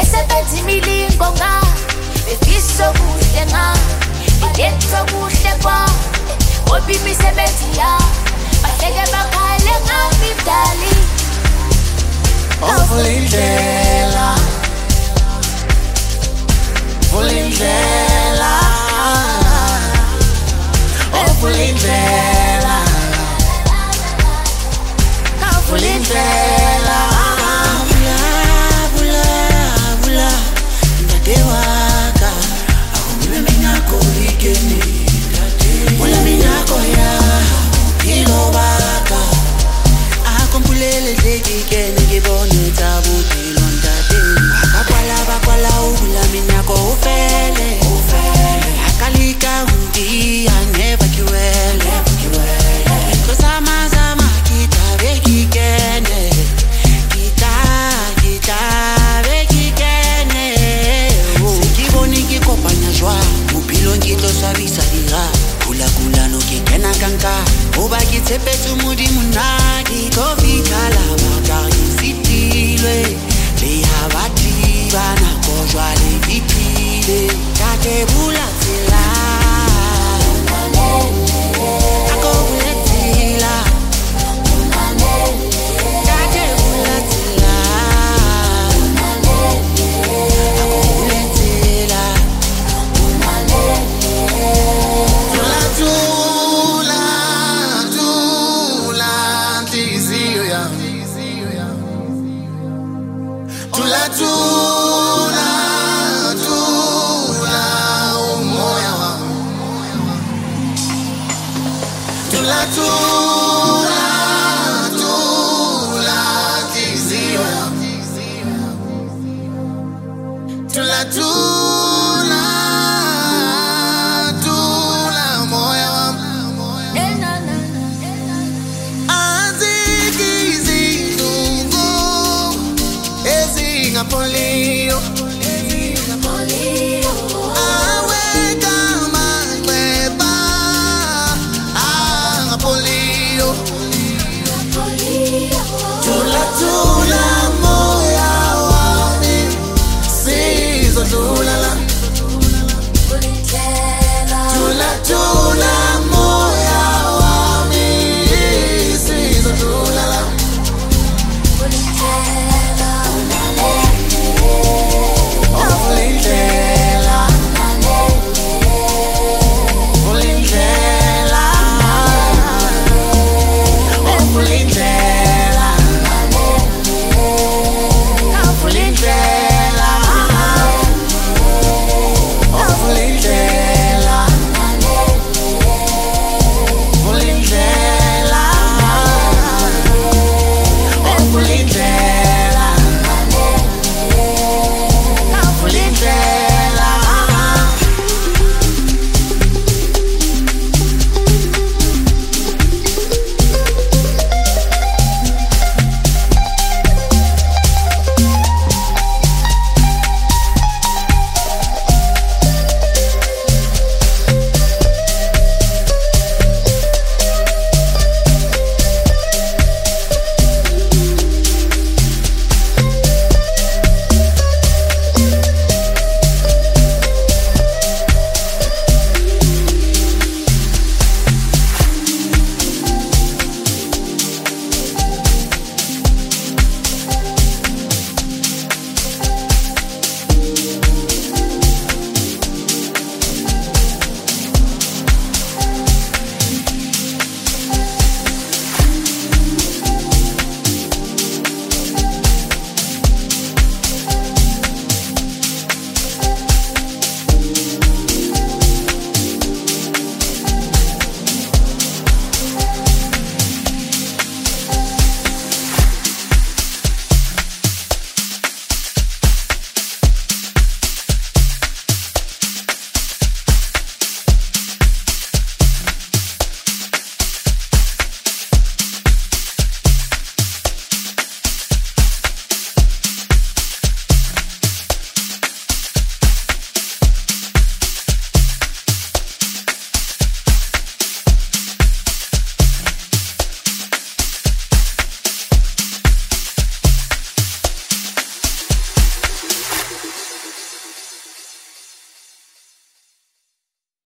besebenza imilingo nga befisa okuhle nga iyenza okuhle kwa obi imisebenzi ya bahleke bakhale ngami mdali Vulindlela Vulindlela Vulindlela Vulindlela Vula Ndate waka Akungule minyako ikeni Mula minyako ya Ilo baka Akumpulele zekikeni Kibone tabu Kilo ndate Bakwala ula minyako ufele Akalika undi Never kiwele Kusama kita bekikene Kita bekikene Sikiboni kikopanya jwa Mupilo nkito swabisa dira Kula no kikena kanka Oba kitsepetu mudi munagi Kofika la makari sitilwe Leha bati bana kojwa le vipile Kake bula tila Ako bula tila Kake bula tila Ako bula tila Tula Tizio ya Tula umoya wa Tula tizio ya Tula umoya wa Aziki zinungu Ezinga polio Aweka magbeba Anga polio